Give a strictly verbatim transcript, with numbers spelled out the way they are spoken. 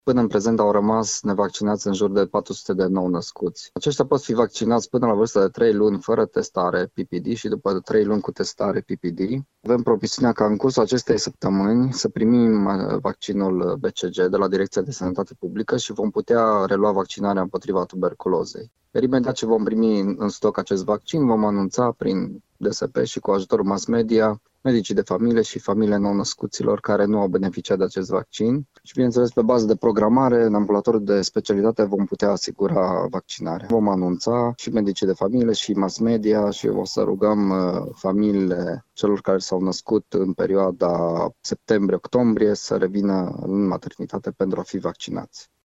Până în prezent au rămas nevaccinați în jur de patru sute de nou născuți. Aceștia pot fi vaccinați până la vârsta de trei luni fără testare P P D și după trei luni cu testare P P D. Avem promisiunea ca în cursul acestei săptămâni să primim vaccinul B C G de la Direcția de Sănătate Publică și vom putea relua vaccinarea împotriva tuberculozei. Iar imediat ce vom primi în stoc acest vaccin, vom anunța prin D S P și cu ajutorul mass media medicii de familie și familiile nou-născuților care nu au beneficiat de acest vaccin. Și bineînțeles, pe bază de programare, în ambulatorul de specialitate vom putea asigura vaccinarea. Vom anunța și medicii de familie și mass media și o să rugăm familiile celor care s-au născut în perioada septembrie-octombrie să revină în maternitate pentru a fi vaccinați.